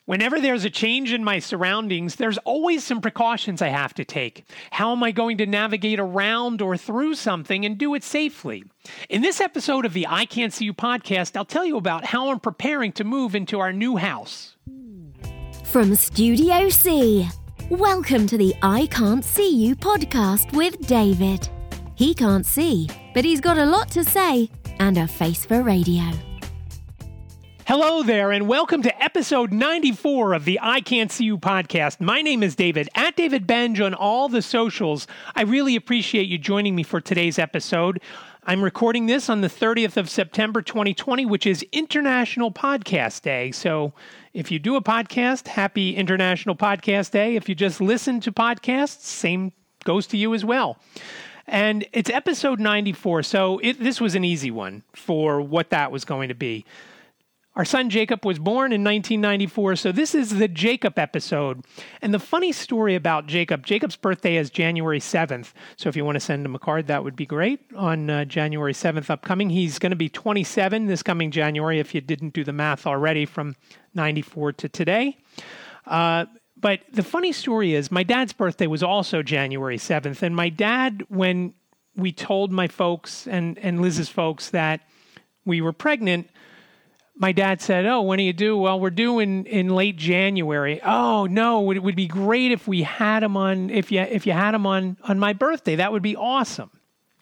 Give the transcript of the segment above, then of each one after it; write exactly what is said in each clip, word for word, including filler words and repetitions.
Whenever there's a change in my surroundings, there's always some precautions I have to take. How am I going to navigate around or through something and do it safely? In this episode of the I Can't See You podcast, I'll tell you about how I'm preparing to move into our new house. From Studio C, welcome to the I Can't See You podcast with David. He can't see, but he's got a lot to say and a face for radio. Hello there, and welcome to episode ninety-four of the I Can't See You podcast. My name is David, at David Benj on all the socials. I really appreciate you joining me for today's episode. I'm recording this on the thirtieth of September, twenty twenty, which is International Podcast Day. So if you do a podcast, happy International Podcast Day. If you just listen to podcasts, same goes to you as well. And it's episode ninety-four, so it, this was an easy one for what that was going to be. Our son Jacob was born in nineteen ninety-four, so this is the Jacob episode. And the funny story about Jacob, Jacob's birthday is January seventh. So if you want to send him a card, that would be great. On uh, January seventh upcoming, he's going to be twenty-seven this coming January, if you didn't do the math already from ninety-four to today. Uh, but the funny story is my dad's birthday was also January seventh. And my dad, when we told my folks and, and Liz's folks that we were pregnant, my dad said, oh, when do you do? Well, we're due in, in late January. Oh, no, it would be great if we had him on, if you, if you had him on, on my birthday. That would be awesome.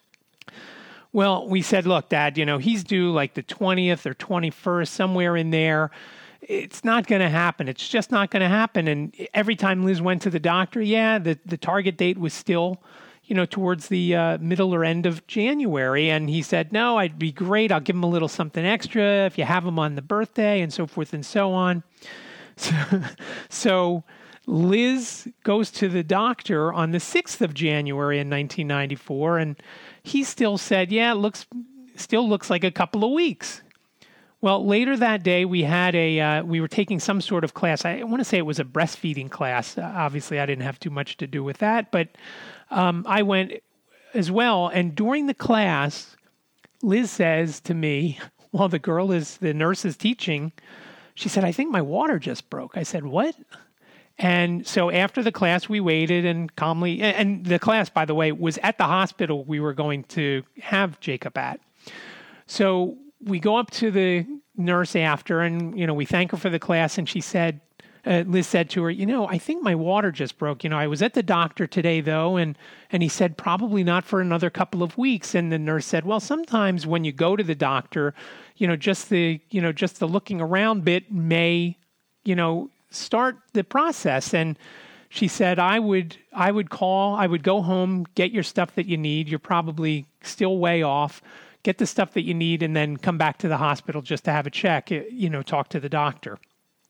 Well, we said, look, Dad, you know, he's due like the twentieth or twenty-first, somewhere in there. It's not going to happen. It's just not going to happen. And every time Liz went to the doctor, yeah, the, the target date was still, you know, towards the uh, middle or end of January. And he said, no, I'd be great. I'll give him a little something extra if you have him on the birthday and so forth and so on. So, so Liz goes to the doctor on the sixth of January in nineteen ninety-four. And he still said, yeah, it looks, still looks like a couple of weeks. Well, later that day, we had a, uh, we were taking some sort of class. I want to say it was a breastfeeding class. Uh, obviously, I didn't have too much to do with that, but um, I went as well. And during the class, Liz says to me, while the girl is, the nurse is teaching, she said, I think my water just broke. I said, what? And so after the class, we waited and calmly, and the class, by the way, was at the hospital we were going to have Jacob at. So we go up to the nurse after, and, you know, we thank her for the class. And she said, uh, Liz said to her, you know, I think my water just broke. You know, I was at the doctor today, though, and, and he said probably not for another couple of weeks. And the nurse said, well, sometimes when you go to the doctor, you know, just the, you know, just the looking around bit may, you know, start the process. And she said, I would, I would call, I would go home, get your stuff that you need. You're probably still way off. Get the stuff that you need, and then come back to the hospital just to have a check, you know, talk to the doctor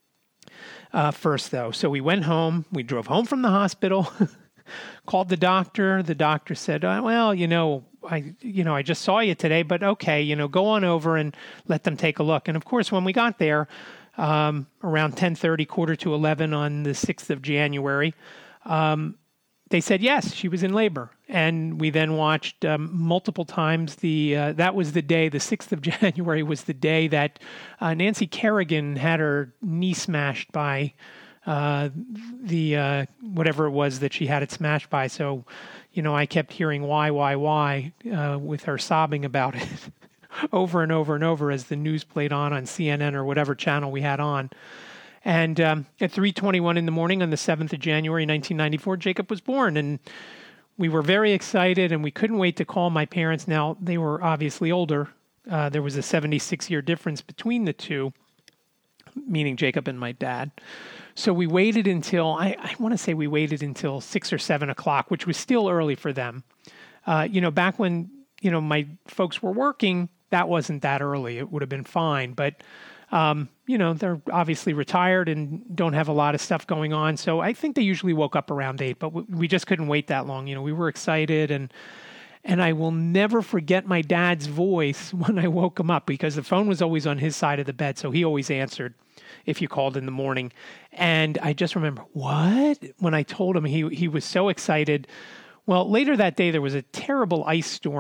uh, first, though. So we went home. We drove home from the hospital, called the doctor. The doctor said, oh, well, you know, I, you know, I just saw you today, but okay, you know, go on over and let them take a look. And of course, when we got there, um, around ten thirty, quarter to eleven on the sixth of January, um, they said, yes, she was in labor. And we then watched um, multiple times. The uh, that was the day, the sixth of January was the day that uh, Nancy Kerrigan had her knee smashed by uh, the, uh, whatever it was that she had it smashed by. So, you know, I kept hearing why, why, why uh, with her sobbing about it over and over and over as the news played on on C N N or whatever channel we had on. And um, at three twenty-one in the morning on the seventh of January, nineteen ninety-four, Jacob was born. And we were very excited, and we couldn't wait to call my parents. Now, they were obviously older. Uh, there was a seventy-six-year difference between the two, meaning Jacob and my dad. So we waited until, I, I want to say we waited until six or seven o'clock, which was still early for them. Uh, you know, back when, you know, my folks were working, that wasn't that early. It would have been fine. But Um, you know, they're obviously retired and don't have a lot of stuff going on. So I think they usually woke up around eight, but we just couldn't wait that long. You know, we were excited, and and I will never forget my dad's voice when I woke him up, because the phone was always on his side of the bed. So he always answered if you called in the morning. And I just remember, what? When I told him, he he was so excited. Well, later that day, there was a terrible ice storm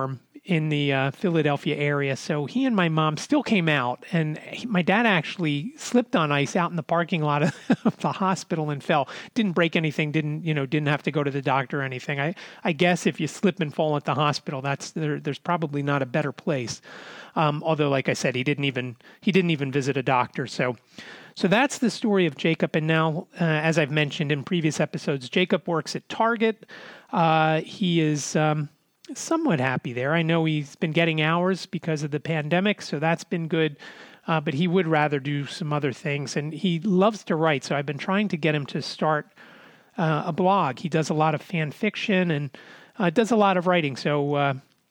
in the uh, Philadelphia area. So he and my mom still came out, and he, my dad actually slipped on ice out in the parking lot of, of the hospital and fell. Didn't break anything. Didn't you know? Didn't have to go to the doctor or anything. I I guess if you slip and fall at the hospital, that's there, there's probably not a better place. Um, although, like I said, he didn't even he didn't even visit a doctor. So. So that's the story of Jacob. And now, uh, as I've mentioned in previous episodes, Jacob works at Target. Uh, he is um, somewhat happy there. I know he's been getting hours because of the pandemic, so that's been good. Uh, but he would rather do some other things. And he loves to write, so I've been trying to get him to start uh, a blog. He does a lot of fan fiction and uh, does a lot of writing. So, uh,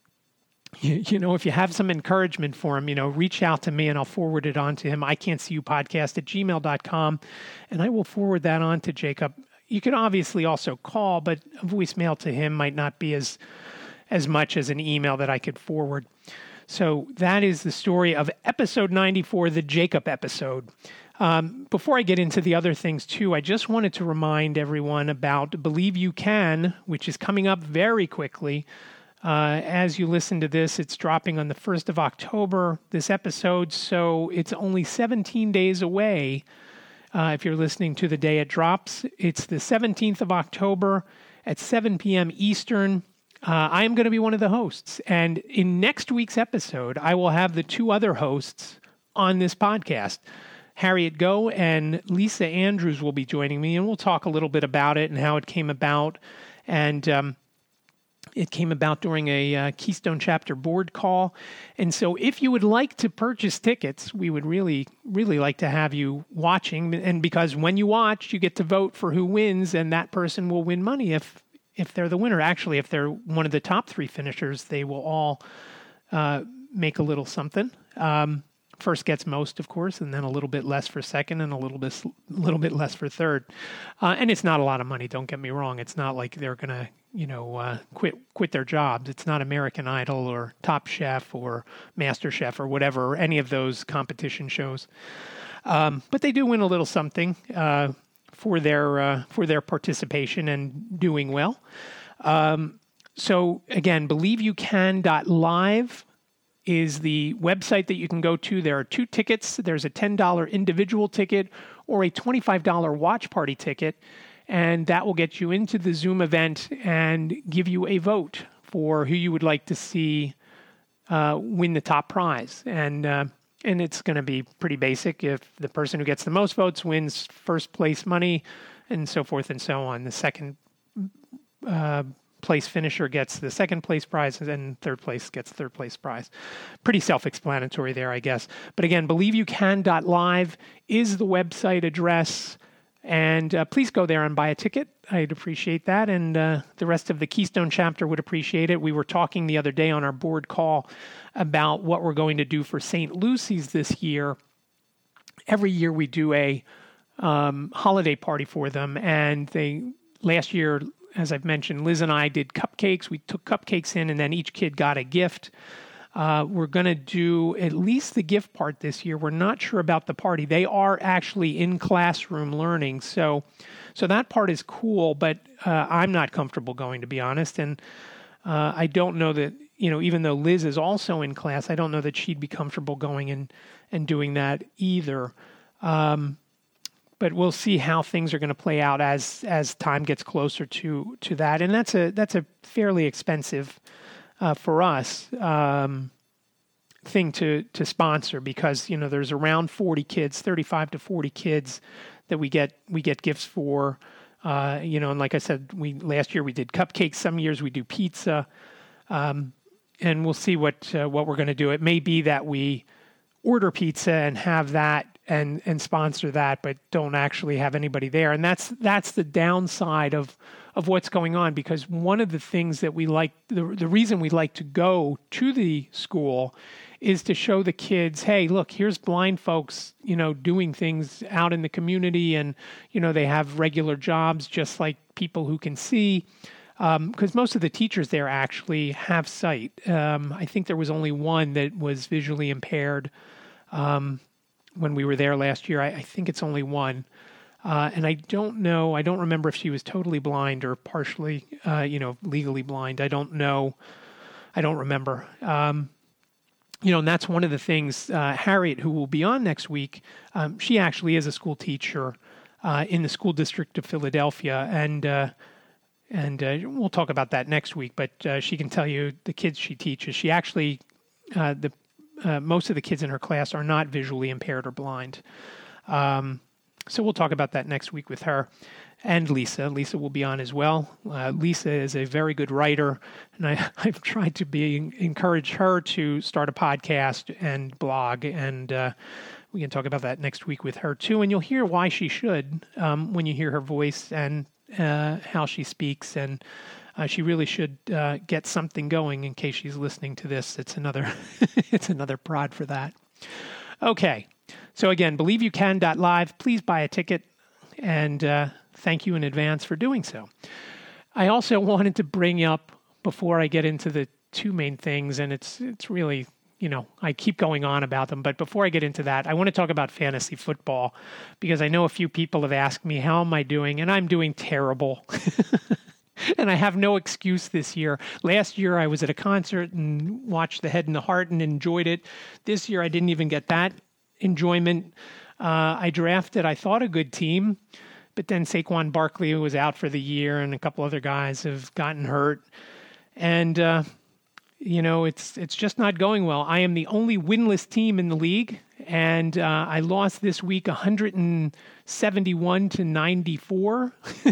You, you know, if you have some encouragement for him, you know, reach out to me and I'll forward it on to him. I can't see you podcast at gmail dot com, and I will forward that on to Jacob. You can obviously also call, but a voicemail to him might not be as as much as an email that I could forward. So that is the story of episode ninety-four, the Jacob episode. Um, before I get into the other things too, I just wanted to remind everyone about Believe You Can, which is coming up very quickly. Uh, as you listen to this, it's dropping on the first of October, this episode, so it's only seventeen days away. Uh, if you're listening to the day it drops, it's the seventeenth of October at seven p.m. Eastern. Uh, I am going to be one of the hosts, and in next week's episode, I will have the two other hosts on this podcast. Harriet Go and Lisa Andrews will be joining me, and we'll talk a little bit about it and how it came about, and um, It came about during a uh, Keystone Chapter board call. And so if you would like to purchase tickets, we would really, really like to have you watching. And because when you watch, you get to vote for who wins, and that person will win money if if they're the winner. Actually, if they're one of the top three finishers, they will all uh, make a little something. Um, first gets most, of course, and then a little bit less for second and a little bit, little bit less for third. Uh, and it's not a lot of money, don't get me wrong. It's not like they're going to you know, uh, quit quit their jobs. It's not American Idol or Top Chef or Master Chef or whatever, or any of those competition shows. Um, but they do win a little something uh, for their uh, for their participation and doing well. Um, so again, believe you can dot live is the website that you can go to. There are two tickets. There's a ten dollars individual ticket or a twenty-five dollars watch party ticket. And that will get you into the Zoom event and give you a vote for who you would like to see uh, win the top prize. And uh, and it's going to be pretty basic. If the person who gets the most votes wins first place money, and so forth and so on. The second uh, place finisher gets the second place prize, and third place gets third place prize. Pretty self-explanatory there, I guess. But again, believe you can dot live is the website address. And uh, please go there and buy a ticket. I'd appreciate that. And uh, the rest of the Keystone Chapter would appreciate it. We were talking the other day on our board call about what we're going to do for Saint Lucy's this year. Every year we do a um, holiday party for them. And they last year, as I've mentioned, Liz and I did cupcakes. We took cupcakes in, and then each kid got a gift. Uh, we're going to do at least the gift part this year. We're not sure about the party. They are actually in classroom learning. So so that part is cool, but uh, I'm not comfortable going, to be honest. And uh, I don't know that, you know, even though Liz is also in class, I don't know that she'd be comfortable going and, and doing that either. Um, but we'll see how things are going to play out as as time gets closer to to that. And that's a that's a fairly expensive Uh, for us, um, thing to to sponsor, because you know there's around forty kids, thirty-five to forty kids that we get we get gifts for. Uh, you know, and like I said, we last year we did cupcakes. Some years we do pizza, um, and we'll see what uh, what we're going to do. It may be that we order pizza and have that and and sponsor that, but don't actually have anybody there. And that's that's the downside of. of what's going on, because one of the things that we like, the, the reason we like to go to the school is to show the kids, hey, look, here's blind folks, you know, doing things out in the community, and, you know, they have regular jobs just like people who can see, because um, most of the teachers there actually have sight. Um, I think there was only one that was visually impaired um, when we were there last year. I, I think it's only one. Uh, and I don't know, I don't remember if she was totally blind or partially, uh, you know, legally blind. I don't know. I don't remember. Um, you know, and that's one of the things, uh, Harriet, who will be on next week, um, she actually is a school teacher uh, in the school district of Philadelphia. And, uh, and uh, we'll talk about that next week, but uh, she can tell you the kids she teaches. She actually, uh, the uh, most of the kids in her class are not visually impaired or blind. Um, so we'll talk about that next week with her. And Lisa. Lisa will be on as well. Uh, Lisa is a very good writer, and I, I've tried to be encourage her to start a podcast and blog, and uh, we can talk about that next week with her too. And you'll hear why she should um, when you hear her voice and uh, how she speaks, and uh, she really should uh, get something going in case she's listening to this. It's another, it's another prod for that. Okay, so again, believe you can dot live. Please buy a ticket, and uh, thank you in advance for doing so. I also wanted to bring up, before I get into the two main things, and it's it's really, you know, I keep going on about them, but before I get into that, I want to talk about fantasy football, because I know a few people have asked me, how am I doing? And I'm doing terrible. And I have no excuse this year. Last year, I was at a concert and watched The Head and the Heart and enjoyed it. This year, I didn't even get that enjoyment. Uh, I drafted, I thought, a good team, but then Saquon Barkley was out for the year, and a couple other guys have gotten hurt. And, uh, you know, it's it's just not going well. I am the only winless team in the league, and uh, I lost this week one seventy-one to ninety-four.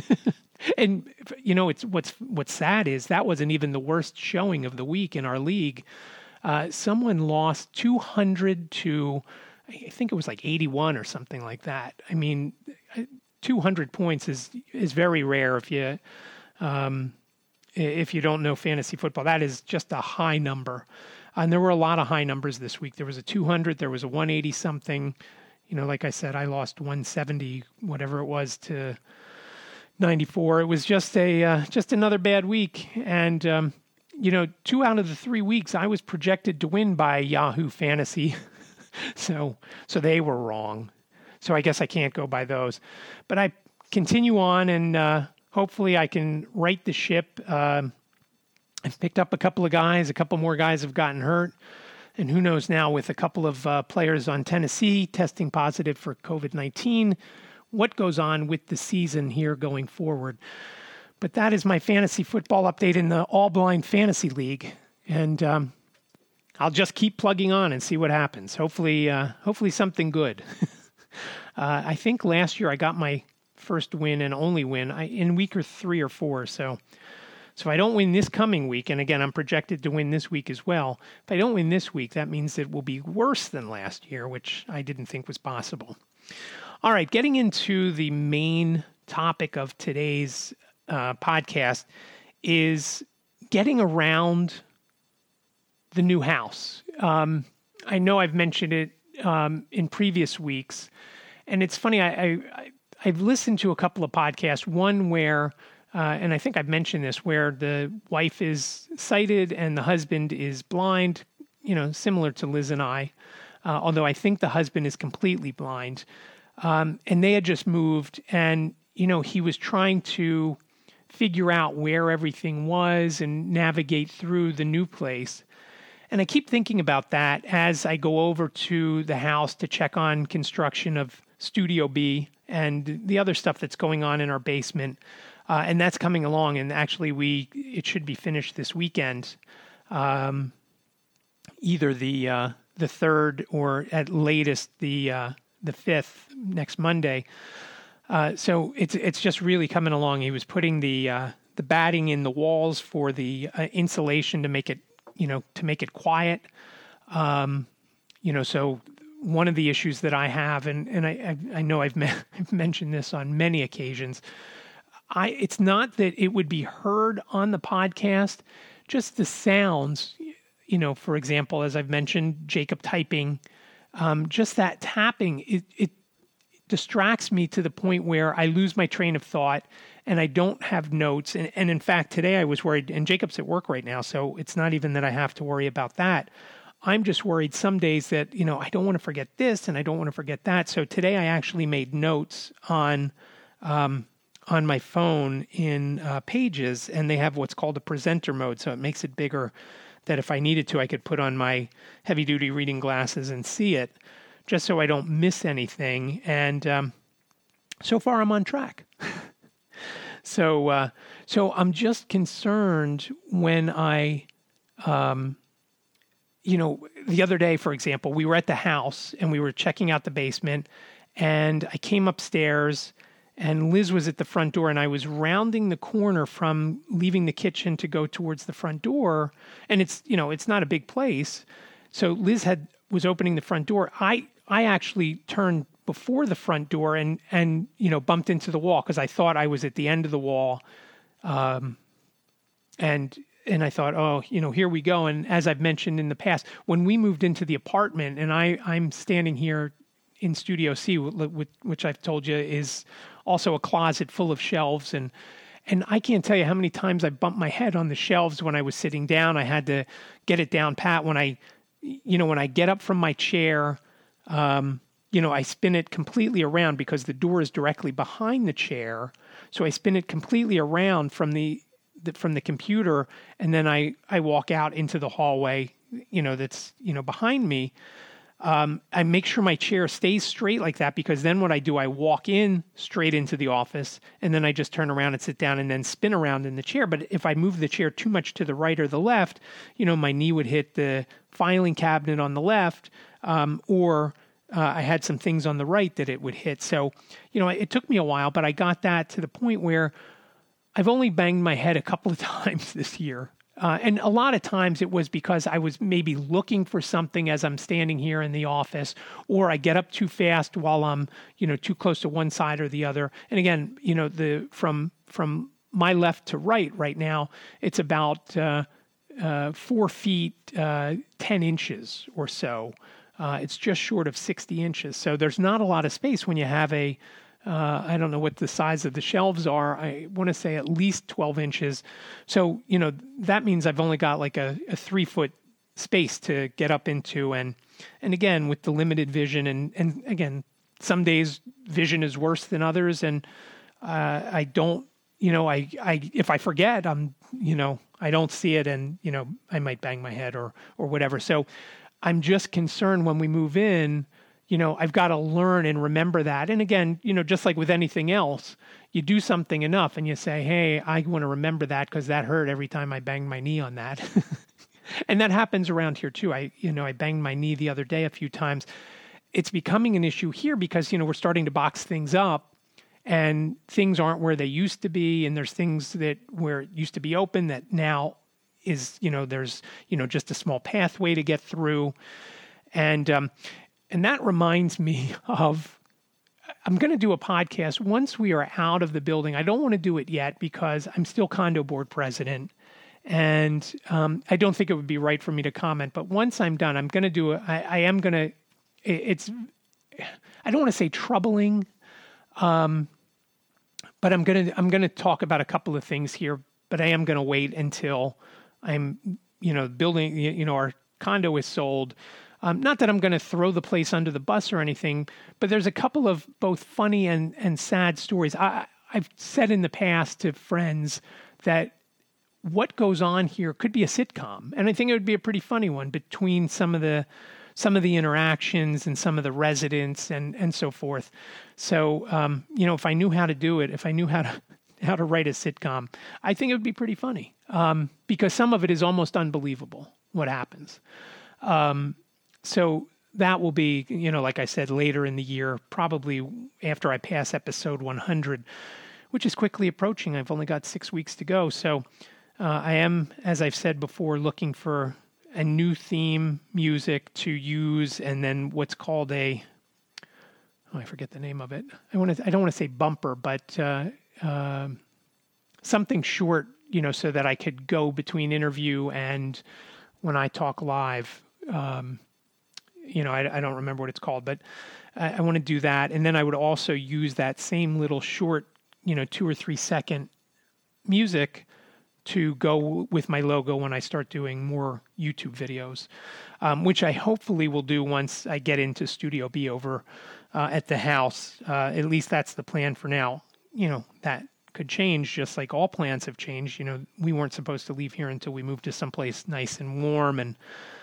And, you know, it's what's what's sad is that wasn't even the worst showing of the week in our league. Uh, someone lost two hundred to, I think it was like eighty-one or something like that. I mean, two hundred points is is very rare if you um, if you don't know fantasy football. That is just a high number. And there were a lot of high numbers this week. There was a two hundred, there was a one eighty something. You know, like I said, I lost one seventy, whatever it was, to ninety-four. It was just a uh, just another bad week. And um, you know, two out of the three weeks I was projected to win by Yahoo Fantasy. so so they were wrong. So I guess I can't go by those. But I continue on, and uh, hopefully I can right the ship. Um, I've picked up a couple of guys. A couple more guys have gotten hurt. And who knows now, with a couple of uh, players on Tennessee testing positive for covid nineteen, what goes on with the season here going forward. But that is my fantasy football update in the All Blind Fantasy League. And um, I'll just keep plugging on and see what happens. Hopefully, uh, hopefully something good. uh, I think last year I got my first win and only win I, in week or three or four. So, so if I don't win this coming week, and again, I'm projected to win this week as well. If I don't win this week, that means it will be worse than last year, which I didn't think was possible. All right, getting into the main topic of today's uh, podcast is getting around the new house. Um, I know I've mentioned it um, in previous weeks, and it's funny, I, I, I've listened to a couple of podcasts, one where, uh, and I think I've mentioned this, where the wife is sighted and the husband is blind, you know, similar to Liz and I, uh, although I think the husband is completely blind. Um, and they had just moved, and, you know, he was trying to figure out where everything was and navigate through the new place. And I keep thinking about that as I go over to the house to check on construction of Studio B and the other stuff that's going on in our basement. Uh, and that's coming along. And actually, we it should be finished this weekend, um, either the uh, the third or at latest the uh, the fifth, next Monday. Uh, so it's it's just really coming along. He was putting the uh, the batting in the walls for the uh, insulation to make it, you know, to make it quiet. Um, you know, so one of the issues that I have, and and I I, I know I've, me- I've mentioned this on many occasions. I it's not that it would be heard on the podcast, just the sounds. You know, for example, as I've mentioned, Jacob typing. Um, just that tapping, it, it distracts me to the point where I lose my train of thought and I don't have notes. And, and in fact, today I was worried, and Jacob's at work right now, so it's not even that I have to worry about that. I'm just worried some days that, you know, I don't want to forget this and I don't want to forget that. So today I actually made notes on um, on my phone in uh, Pages, and they have what's called a presenter mode, so it makes it bigger that if I needed to, I could put on my heavy-duty reading glasses and see it, just so I don't miss anything. And um, so far, I'm on track. so, uh, so I'm just concerned when I, um, you know, the other day, for example, we were at the house and we were checking out the basement, and I came upstairs. And Liz was at the front door, and I was rounding the corner from leaving the kitchen to go towards the front door. And it's, you know, it's not a big place. So Liz had was opening the front door. I I actually turned before the front door and, and you know, bumped into the wall because I thought I was at the end of the wall. Um, and and I thought, oh, you know, here we go. And as I've mentioned in the past, when we moved into the apartment, and I, I'm standing here in Studio C, which I've told you is also a closet full of shelves. And and I can't tell you how many times I bumped my head on the shelves when I was sitting down. I had to get it down pat. When I, you know, when I get up from my chair, um, you know, I spin it completely around because the door is directly behind the chair. So I spin it completely around from the, the from the computer, and then I, I walk out into the hallway, you know, that's, you know, behind me. Um, I make sure my chair stays straight like that, because then what I do, I walk in straight into the office, and then I just turn around and sit down and then spin around in the chair. But if I move the chair too much to the right or the left, you know, my knee would hit the filing cabinet on the left, um, or uh, I had some things on the right that it would hit. So, you know, it took me a while, but I got that to the point where I've only banged my head a couple of times this year. Uh, and a lot of times it was because I was maybe looking for something as I'm standing here in the office, or I get up too fast while I'm, you know, too close to one side or the other. And again, you know, the from from my left to right right now, it's about uh, uh, four feet, uh, ten inches or so. Uh, it's just short of sixty inches. So there's not a lot of space when you have a Uh, I don't know what the size of the shelves are. I want to say at least twelve inches. So, you know, that means I've only got like a, a three foot space to get up into. And, and again, with the limited vision, and, and again, some days vision is worse than others. And, uh, I don't, you know, I, I, if I forget, I'm, you know, I don't see it, and, you know, I might bang my head or, or whatever. So I'm just concerned when we move in, you know, I've got to learn and remember that. And again, you know, just like with anything else, you do something enough and you say, hey, I want to remember that because that hurt every time I banged my knee on that. And that happens around here too. I, you know, I banged my knee the other day a few times. It's becoming an issue here because, you know, we're starting to box things up and things aren't where they used to be. And there's things that where it used to be open that now is, you know, there's, you know, just a small pathway to get through. And, um, And that reminds me of, I'm going to do a podcast once we are out of the building. I don't want to do it yet because I'm still condo board president. And um, I don't think it would be right for me to comment. But once I'm done, I'm going to do it. I, I am going to, it's, I don't want to say troubling, um, but I'm going to, I'm going to talk about a couple of things here. But I am going to wait until I'm, you know, building, you know, our condo is sold. Um, not that I'm going to throw the place under the bus or anything, but there's a couple of both funny and, and sad stories. I, I've said in the past to friends that what goes on here could be a sitcom, and I think it would be a pretty funny one between some of the some of the interactions and some of the residents and and so forth. So um, you know, if I knew how to do it, if I knew how to how to write a sitcom, I think it would be pretty funny um, because some of it is almost unbelievable what happens. Um, So that will be, you know, like I said, later in the year, probably after I pass episode one hundred, which is quickly approaching. I've only got six weeks to go. So uh, I am, as I've said before, looking for a new theme music to use, and then what's called a, oh, I forget the name of it. I want to, I don't want to say bumper, but uh, uh, something short, you know, so that I could go between interview and when I talk live. Um, You know, I, I don't remember what it's called, but I, I want to do that. And then I would also use that same little short, you know, two or three second music to go with my logo when I start doing more YouTube videos, um, which I hopefully will do once I get into Studio B over uh, at the house. Uh, at least that's the plan for now. You know, that could change, just like all plans have changed. You know, we weren't supposed to leave here until we moved to someplace nice and warm and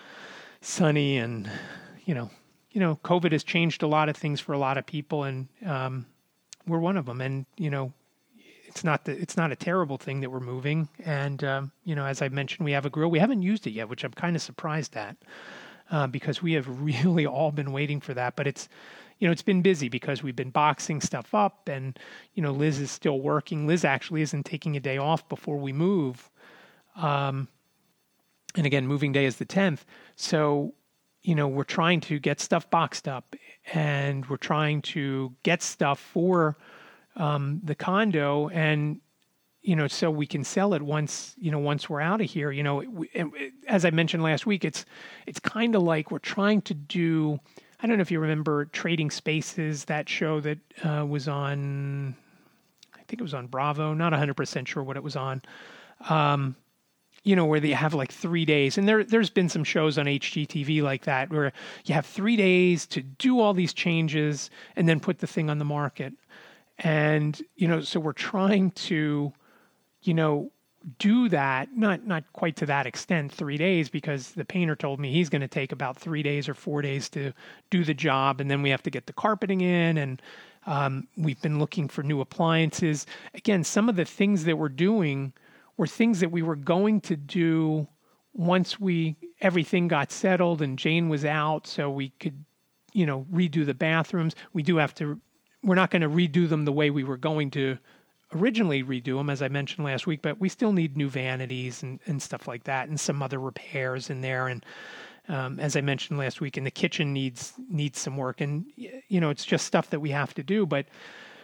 sunny, and you know, you know, COVID has changed a lot of things for a lot of people, and um, we're one of them. And you know, it's not the, it's not a terrible thing that we're moving. And um, you know, as I mentioned, we have a grill. We haven't used it yet, which I'm kind of surprised at, uh, because we have really all been waiting for that. But it's, you know, it's been busy because we've been boxing stuff up, and you know, Liz is still working. Liz actually isn't taking a day off before we move. Um, and again, moving day is the tenth. So, you know, we're trying to get stuff boxed up, and we're trying to get stuff for um, the condo, and, you know, so we can sell it once, you know, once we're out of here. You know, it, it, as I mentioned last week, it's, it's kind of like we're trying to do, I don't know if you remember Trading Spaces, that show that uh, was on, I think it was on Bravo, not one hundred percent sure what it was on. Um, you know, where they have like three days. And there, there's been some shows on H G T V like that, where you have three days to do all these changes and then put the thing on the market. And, you know, so we're trying to, you know, do that, not, not quite to that extent, three days, because the painter told me he's going to take about three days or four days to do the job. And then we have to get the carpeting in, and um, we've been looking for new appliances. Again, some of the things that we're doing were things that we were going to do once we, everything got settled and Jane was out, so we could, you know, redo the bathrooms. We do have to, we're not going to redo them the way we were going to originally redo them, as I mentioned last week, but we still need new vanities and, and stuff like that, and some other repairs in there. And um, as I mentioned last week, and the kitchen needs, needs some work, and, you know, it's just stuff that we have to do. But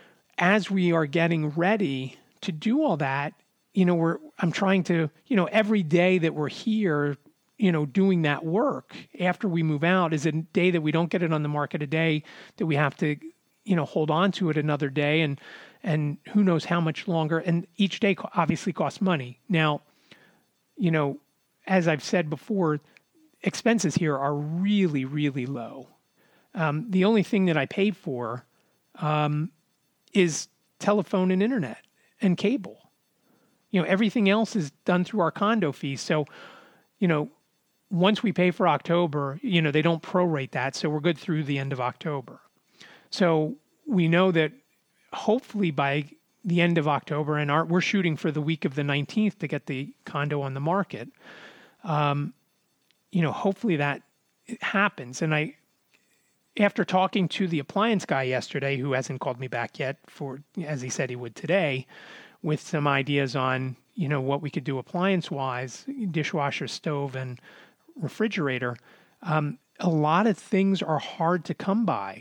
as we are getting ready to do all that, you know, we're, I'm trying to, you know, every day that we're here, you know, doing that work after we move out is a day that we don't get it on the market, a day that we have to, you know, hold on to it another day, and, and who knows how much longer. And each day obviously costs money. Now, you know, as I've said before, expenses here are really, really low. Um, the only thing that I pay for um, is telephone and internet and cable. You know, everything else is done through our condo fees. So, you know, once we pay for October, you know, they don't prorate that. So we're good through the end of October. So we know that hopefully by the end of October, and our, we're shooting for the week of the nineteenth to get the condo on the market. Um, you know, hopefully that happens. And I, after talking to the appliance guy yesterday, who hasn't called me back yet for, as he said he would today, with some ideas on, you know, what we could do appliance-wise, dishwasher, stove, and refrigerator. Um, a lot of things are hard to come by,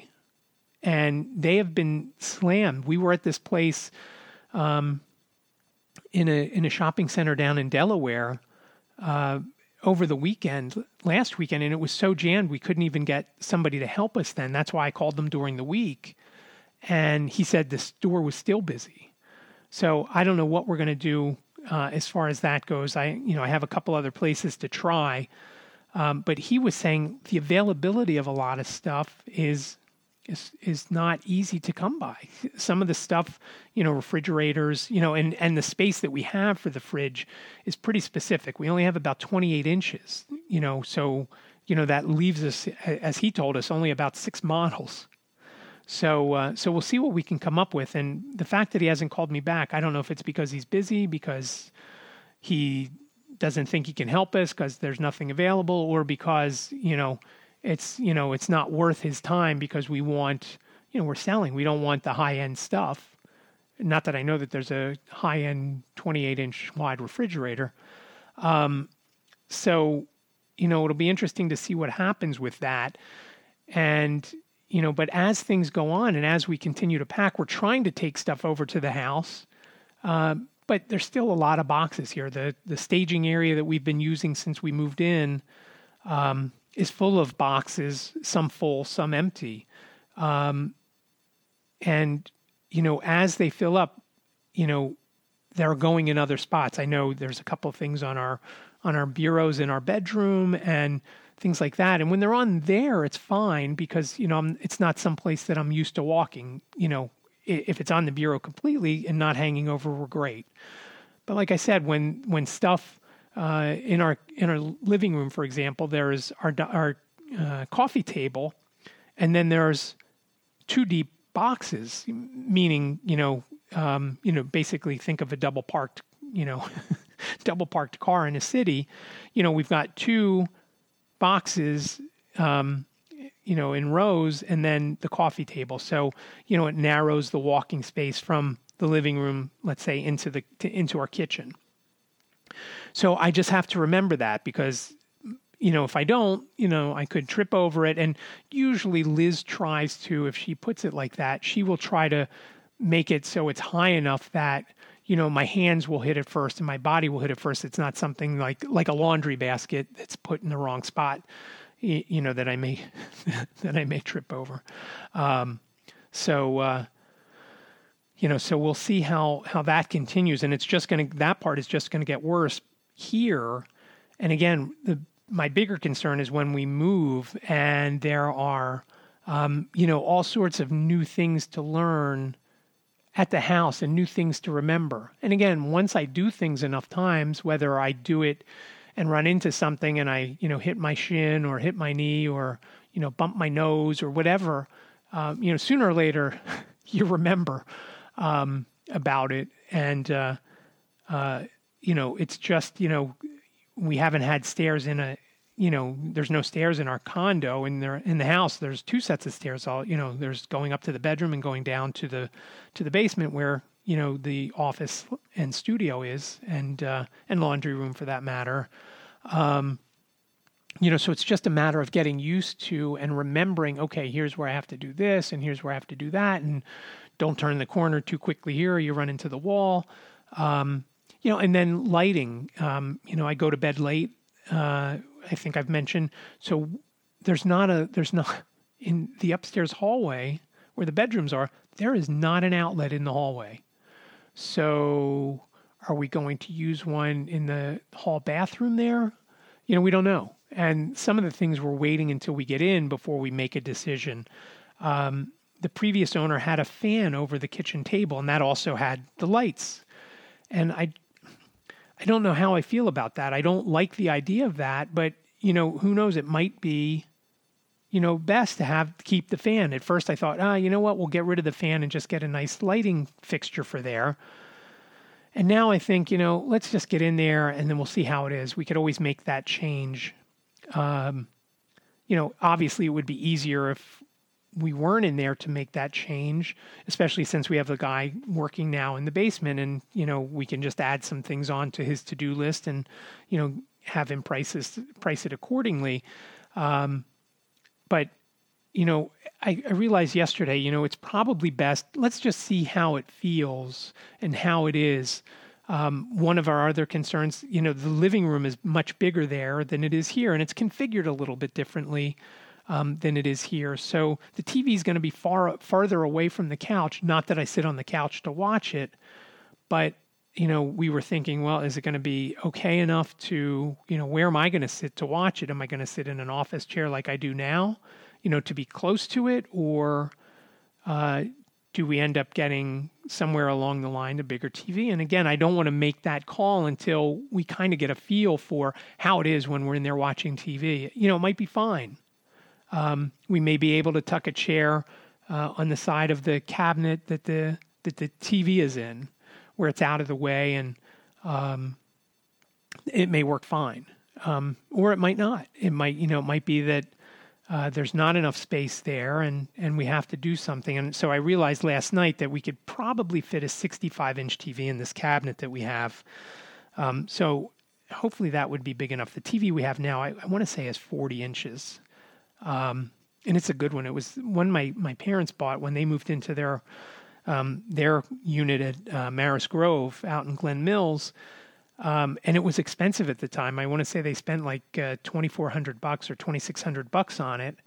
and they have been slammed. We were at this place um, in a in a shopping center down in Delaware uh, over the weekend, last weekend, and it was so jammed we couldn't even get somebody to help us then. That's why I called them during the week, and he said the store was still busy. So I don't know what we're going to do uh, as far as that goes. I, you know, I have a couple other places to try, um, but he was saying the availability of a lot of stuff is is is not easy to come by. Some of the stuff, you know, refrigerators, you know, and and the space that we have for the fridge is pretty specific. We only have about twenty-eight inches, you know, so you know that leaves us, as he told us, only about six models. So, uh, so we'll see what we can come up with. And the fact that he hasn't called me back, I don't know if it's because he's busy, because he doesn't think he can help us because there's nothing available, or because, you know, it's, you know, it's not worth his time because we want, you know, we're selling. We don't want the high-end stuff. Not that I know that there's a high-end twenty-eight inch wide refrigerator. Um, so, you know, it'll be interesting to see what happens with that. And, you know, but as things go on and as we continue to pack, we're trying to take stuff over to the house. Uh, but there's still a lot of boxes here. The the staging area that we've been using since we moved in um, is full of boxes, some full, some empty. Um, and, you know, as they fill up, you know, they're going in other spots. I know there's a couple of things on our on our bureaus in our bedroom and things like that. And when they're on there, it's fine because, you know, I'm, it's not someplace that I'm used to walking. You know, if it's on the bureau completely and not hanging over, we're great. But like I said, when when stuff uh, in our in our living room, for example, there's our our uh, coffee table, and then there's two deep boxes, meaning you know um, you know basically think of a double parked you know double parked car in a city. You know we've got two boxes. Um, you know, in rows, and then the coffee table. So, you know, it narrows the walking space from the living room, let's say, into the to, into our kitchen. So I just have to remember that because, you know, if I don't, you know, I could trip over it. And usually Liz tries to, if she puts it like that, she will try to make it so it's high enough that, you know, my hands will hit it first and my body will hit it first. It's not something like like a laundry basket that's put in the wrong spot. You know, that I may, that I may trip over. Um, so, uh, you know, so we'll see how, how that continues. And it's just going to, that part is just going to get worse here. And again, the, my bigger concern is when we move and there are, um, you know, all sorts of new things to learn at the house and new things to remember. And again, once I do things enough times, whether I do it and run into something and I, you know, hit my shin or hit my knee or, you know, bump my nose or whatever, um, you know, sooner or later you remember um, about it. And, uh, uh, you know, it's just, you know, we haven't had stairs in a, you know, there's no stairs in our condo. In there in the house, there's two sets of stairs. All, you know, there's going up to the bedroom and going down to the, to the basement where, you know, the office and studio is, and uh, and laundry room for that matter. Um, you know, so it's just a matter of getting used to and remembering, okay, here's where I have to do this, and here's where I have to do that, and don't turn the corner too quickly here, or you run into the wall. Um, you know, and then lighting. Um, you know, I go to bed late. Uh, I think I've mentioned. So there's not a there's not in the upstairs hallway where the bedrooms are. There is not an outlet in the hallway. So are we going to use one in the hall bathroom there? You know, we don't know. And some of the things we're waiting until we get in before we make a decision. Um, the previous owner had a fan over the kitchen table, and that also had the lights. And I, I don't know how I feel about that. I don't like the idea of that, but, you know, who knows? It might be, you know, best to have keep the fan. At first I thought, ah, you know what, we'll get rid of the fan and just get a nice lighting fixture for there. And now I think, you know, let's just get in there and then we'll see how it is. We could always make that change. Um, you know, obviously it would be easier if we weren't in there to make that change, especially since we have the guy working now in the basement and, you know, we can just add some things on to his to-do list and, you know, have him prices, price it accordingly. Um, But, you know, I, I realized yesterday, you know, it's probably best, let's just see how it feels and how it is. Um, one of our other concerns, you know, the living room is much bigger there than it is here, and it's configured a little bit differently um, than it is here. So the T V is going to be far farther away from the couch. Not that I sit on the couch to watch it, but, you know, we were thinking, well, is it going to be okay enough to, you know, where am I going to sit to watch it? Am I going to sit in an office chair like I do now, you know, to be close to it? Or uh, do we end up getting somewhere along the line a bigger T V? And again, I don't want to make that call until we kind of get a feel for how it is when we're in there watching T V. You know, it might be fine. Um, we may be able to tuck a chair uh, on the side of the cabinet that the that the T V is in, where it's out of the way, and um, it may work fine. Um, or it might not. It might, you know, it might be that uh, there's not enough space there, and, and we have to do something. And so I realized last night that we could probably fit a sixty-five inch T V in this cabinet that we have. Um, so hopefully that would be big enough. The T V we have now, I, I want to say, is forty inches. Um, and it's a good one. It was one my, my parents bought when they moved into their Um, their unit at uh, Maris Grove out in Glen Mills, um, and it was expensive at the time. I want to say they spent like uh, twenty-four hundred bucks or twenty-six hundred bucks on it,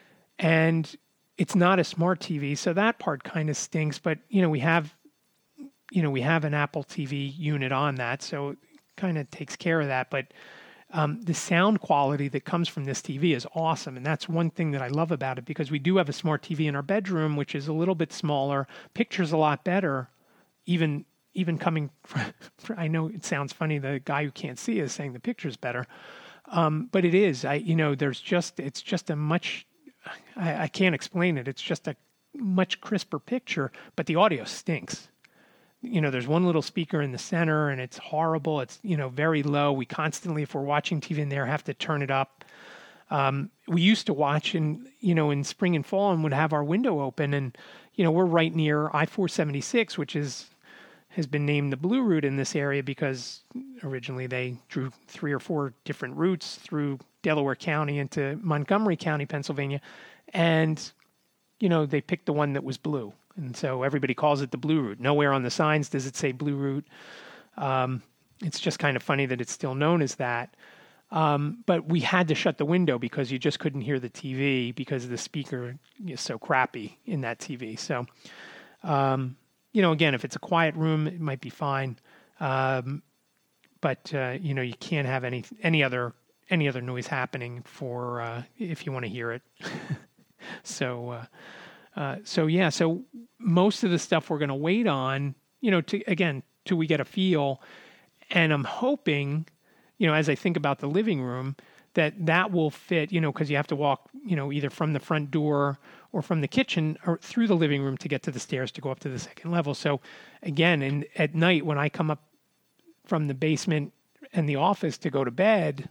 and it's not a smart T V, so that part kind of stinks. But you know, we have, you know, we have an Apple T V unit on that, so it kind of takes care of that. But Um, the sound quality that comes from this T V is awesome. And that's one thing that I love about it, because we do have a smart T V in our bedroom, which is a little bit smaller, pictures a lot better, even even coming from, I know it sounds funny, the guy who can't see is saying the picture's better. Um, but it is, I, you know, there's just, it's just a much, I, I can't explain it. It's just a much crisper picture, but the audio stinks. You know, there's one little speaker in the center and it's horrible. It's, you know, very low. We constantly, if we're watching T V in there, have to turn it up. Um, we used to watch in, you know, in spring and fall and would have our window open, and, you know, we're right near I four seventy-six, which is, has been named the Blue Route in this area because originally they drew three or four different routes through Delaware County into Montgomery County, Pennsylvania. And, you know, they picked the one that was blue. And so everybody calls it the Blue Route. Nowhere on the signs does it say Blue Route. Um, it's just kind of funny that it's still known as that. Um, but we had to shut the window because you just couldn't hear the T V because the speaker is so crappy in that T V. So, um, you know, again, if it's a quiet room, it might be fine. Um, but, uh, you know, you can't have any any other any other noise happening for uh, if you want to hear it. so, uh, uh, so yeah, so most of the stuff we're going to wait on, you know, to again, till we get a feel. And I'm hoping, you know, as I think about the living room, that that will fit, you know, because you have to walk, you know, either from the front door or from the kitchen or through the living room to get to the stairs to go up to the second level. So again, and at night when I come up from the basement and the office to go to bed,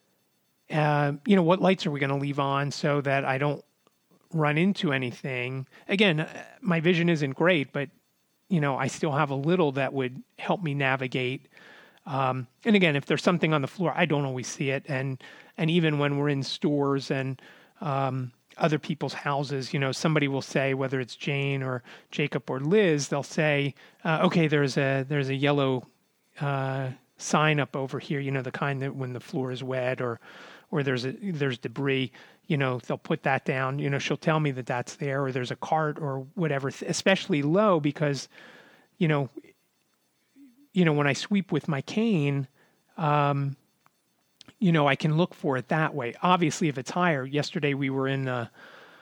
uh, you know, what lights are we going to leave on so that I don't run into anything? Again, my vision isn't great, but, you know, I still have a little that would help me navigate. Um, and again, if there's something on the floor, I don't always see it. And, and even when we're in stores and, um, other people's houses, you know, somebody will say, whether it's Jane or Jacob or Liz, they'll say, uh, okay, there's a, there's a yellow, uh, sign up over here, you know, the kind that when the floor is wet or, or there's a, there's debris, you know, they'll put that down, you know, she'll tell me that that's there, or there's a cart or whatever, especially low because, you know, you know, when I sweep with my cane, um, you know, I can look for it that way. Obviously, if it's higher, yesterday we were in, uh,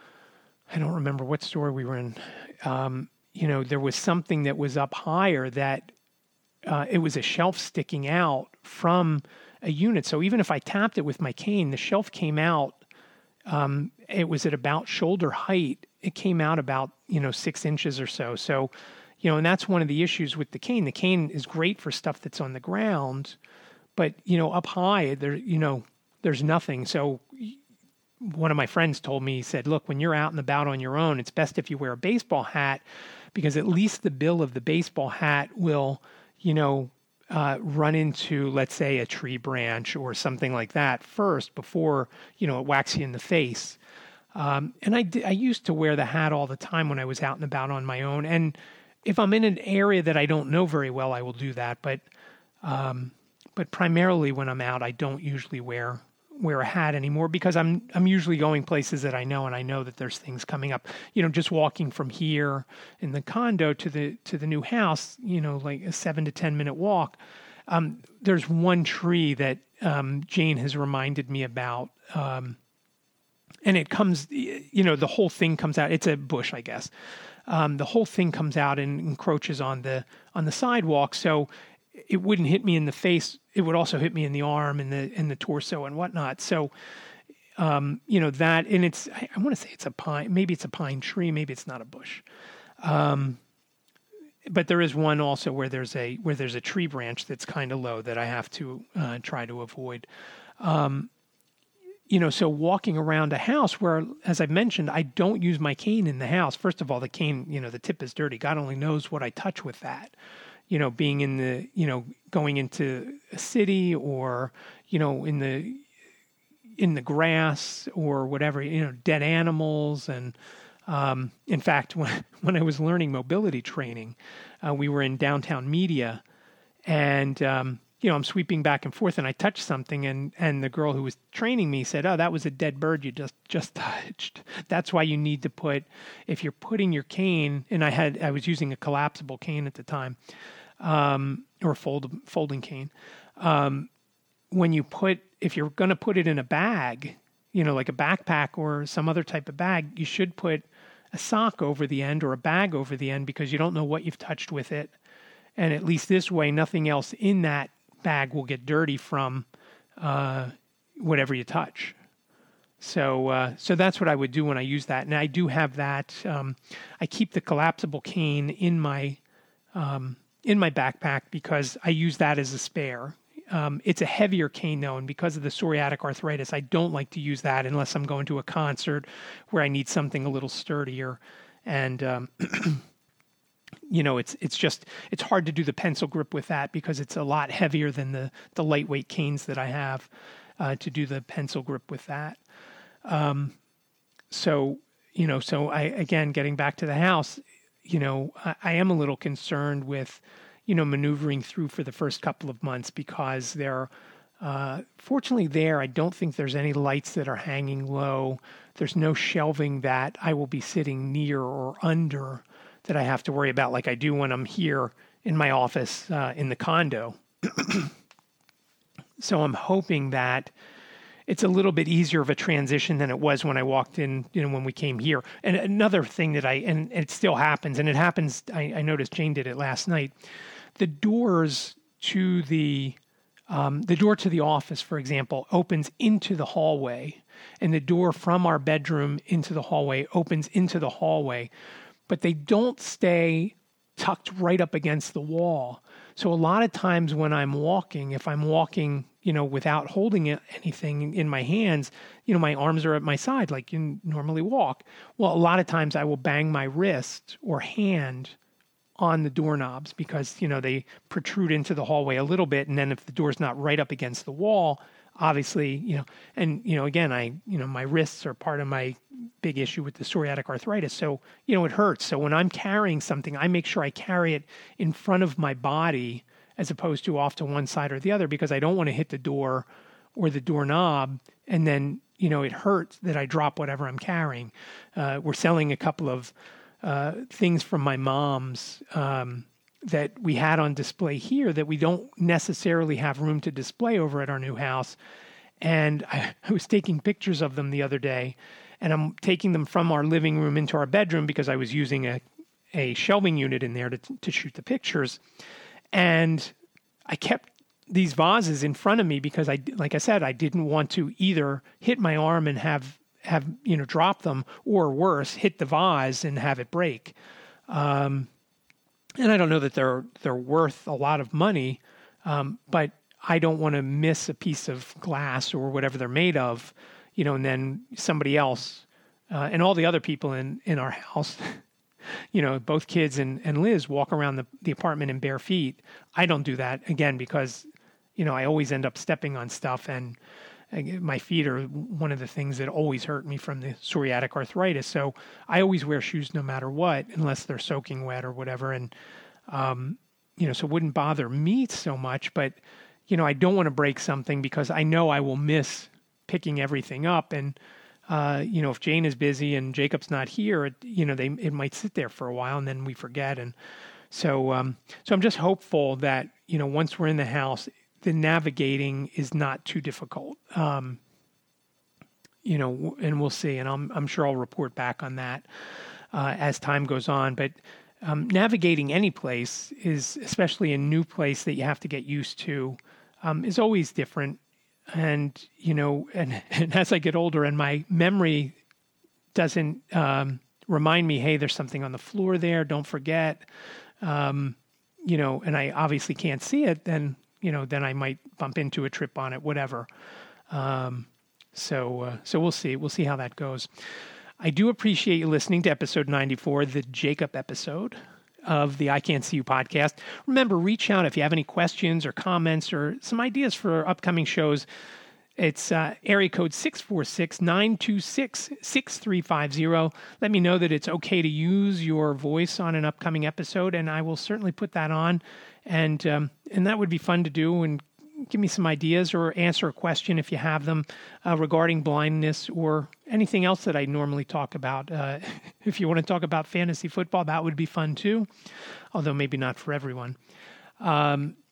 I don't remember what store we were in. Um, you know, there was something that was up higher that uh, it was a shelf sticking out from a unit. So even if I tapped it with my cane, the shelf came out. Um, it was at about shoulder height. It came out about, you know, six inches or so. So, you know, and that's one of the issues with the cane. The cane is great for stuff that's on the ground, but, you know, up high, there, you know, there's nothing. So one of my friends told me, he said, look, when you're out and about on your own, it's best if you wear a baseball hat because at least the bill of the baseball hat will, you know, uh, run into, let's say, a tree branch or something like that first before, you know, it whacks you in the face. Um, and I, I used to wear the hat all the time when I was out and about on my own. And if I'm in an area that I don't know very well, I will do that. But, um, but primarily when I'm out, I don't usually wear wear a hat anymore because I'm I'm usually going places that I know, and I know that there's things coming up. You know, just walking from here in the condo to the to the new house, you know, like a seven to ten minute walk. Um, there's one tree that um, Jane has reminded me about, um, and it comes, you know, the whole thing comes out. It's a bush, I guess. Um, the whole thing comes out and encroaches on the on the sidewalk, so it wouldn't hit me in the face. It would also hit me in the arm and the in the torso and whatnot. So, um, you know, that, and it's, I, I want to say it's a pine, maybe it's a pine tree, maybe it's not a bush. Um, but there is one also where there's a, where there's a tree branch that's kind of low that I have to uh, try to avoid. Um, you know, so walking around a house where, as I've mentioned, I don't use my cane in the house. First of all, the cane, you know, the tip is dirty. God only knows what I touch with that. You know, being in the, you know, going into a city or, you know, in the, in the grass or whatever, you know, dead animals. And, um, in fact, when, when I was learning mobility training, uh, we were in downtown Media and, um, you know, I'm sweeping back and forth and I touched something and, and the girl who was training me said, oh, that was a dead bird you just, just touched. That's why you need to put, if you're putting your cane, and I had, I was using a collapsible cane at the time, um, or a fold, folding cane. Um, when you put, if you're going to put it in a bag, you know, like a backpack or some other type of bag, you should put a sock over the end or a bag over the end because you don't know what you've touched with it. And at least this way, nothing else in that bag will get dirty from uh, whatever you touch. So uh, so that's what I would do when I use that. And I do have that. Um, I keep the collapsible cane in my um, in my backpack because I use that as a spare. Um, it's a heavier cane, though, and because of the psoriatic arthritis, I don't like to use that unless I'm going to a concert where I need something a little sturdier. And, um, you know, it's it's just, it's hard to do the pencil grip with that because it's a lot heavier than the, the lightweight canes that I have uh, to do the pencil grip with that. Um, so, you know, so I, again, getting back to the house, you know, I, I am a little concerned with, you know, maneuvering through for the first couple of months because there, uh, fortunately there, I don't think there's any lights that are hanging low. There's no shelving that I will be sitting near or under that I have to worry about like I do when I'm here in my office uh, in the condo. So I'm hoping that it's a little bit easier of a transition than it was when I walked in, you know, when we came here. And another thing that I, and it still happens, and it happens, I, I noticed Jane did it last night. The doors to the, um, the door to the office, for example, opens into the hallway, and the door from our bedroom into the hallway opens into the hallway, but they don't stay tucked right up against the wall. So a lot of times when I'm walking, if I'm walking, you know, without holding anything in my hands, you know, my arms are at my side like you normally walk. Well, a lot of times I will bang my wrist or hand on the doorknobs because, you know, they protrude into the hallway a little bit. And then if the door's not right up against the wall, obviously, you know, and, you know, again, I, you know, my wrists are part of my big issue with the psoriatic arthritis. So, you know, it hurts. So when I'm carrying something, I make sure I carry it in front of my body as opposed to off to one side or the other, because I don't want to hit the door or the doorknob. And then, you know, it hurts that I drop whatever I'm carrying. Uh, we're selling a couple of uh, things from my mom's um, that we had on display here that we don't necessarily have room to display over at our new house. And I, I was taking pictures of them the other day, and I'm taking them from our living room into our bedroom because I was using a, a shelving unit in there to, to shoot the pictures. And I kept these vases in front of me because I, like I said, I didn't want to either hit my arm and have, have, you know, drop them, or worse, hit the vase and have it break. Um, and I don't know that they're, they're worth a lot of money. Um, but I don't want to miss a piece of glass or whatever they're made of, you know, and then somebody else, uh, and all the other people in, in our house, you know, both kids and, and Liz walk around the, the apartment in bare feet. I don't do that, again, because, you know, I always end up stepping on stuff, and my feet are one of the things that always hurt me from the psoriatic arthritis. So I always wear shoes no matter what, unless they're soaking wet or whatever. And, um, you know, so it wouldn't bother me so much, but, you know, I don't want to break something because I know I will miss picking everything up. And, uh, you know, if Jane is busy and Jacob's not here, it, you know, they, it might sit there for a while and then we forget. And so, um, so I'm just hopeful that, you know, once we're in the house, the navigating is not too difficult. Um, you know, and we'll see. And I'm, I'm sure I'll report back on that, uh, as time goes on. But, um, navigating any place is, especially a new place that you have to get used to, um, is always different. And, you know, and, and as I get older and my memory doesn't, um, remind me, hey, there's something on the floor there, don't forget, um, you know, and I obviously can't see it, then, you know, then I might bump into a trip on it, whatever. Um, so, uh, so we'll see. We'll see how that goes. I do appreciate you listening to episode ninety-four, the Jacob episode of the I Can't See You podcast. Remember, reach out if you have any questions or comments or some ideas for upcoming shows. It's uh, area code six four six, nine two six, six three five zero. Let me know that it's okay to use your voice on an upcoming episode, and I will certainly put that on. And um, and that would be fun to do, and give me some ideas or answer a question if you have them uh, regarding blindness or anything else that I normally talk about. Uh, if you want to talk about fantasy football, that would be fun too, although maybe not for everyone. Um,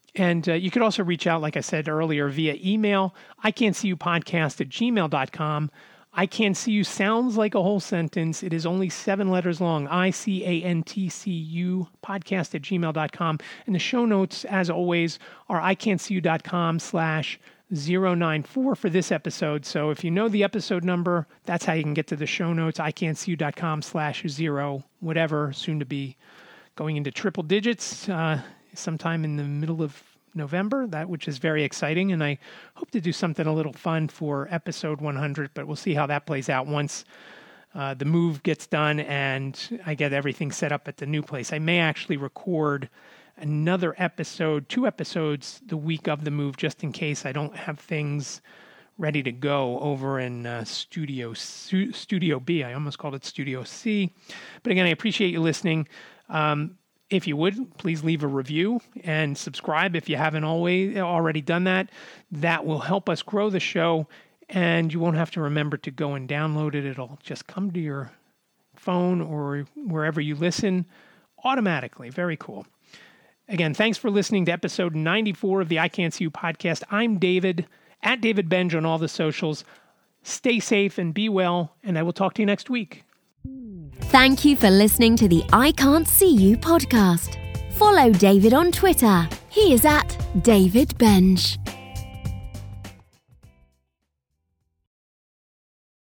And uh, you could also reach out, like I said earlier, via email, I can't see you podcast at gmail dot com. I Can't See You sounds like a whole sentence. It is only seven letters long. I C A N T C U podcast at gmail dot com. And the show notes, as always, are I can't see you dot com slash zero nine four for this episode. So if you know the episode number, that's how you can get to the show notes, I can't see you dot com slash zero, whatever, soon to be going into triple digits uh, sometime in the middle of November, that which is very exciting. And I hope to do something a little fun for episode one hundred, but we'll see how that plays out once uh, the move gets done and I get everything set up at the new place. I may actually record another episode, two episodes the week of the move, just in case I don't have things ready to go over in uh, Studio Su- Studio B. I almost called it Studio C. But again, I appreciate you listening. Um, If you would, please leave a review and subscribe if you haven't always already done that. That will help us grow the show, and you won't have to remember to go and download it. It'll just come to your phone or wherever you listen automatically. Very cool. Again, thanks for listening to episode ninety-four of the I Can't See You podcast. I'm David, at David Benj on all the socials. Stay safe and be well, and I will talk to you next week. Thank you for listening to the I Can't See You podcast. Follow David on Twitter. He is at David Benj.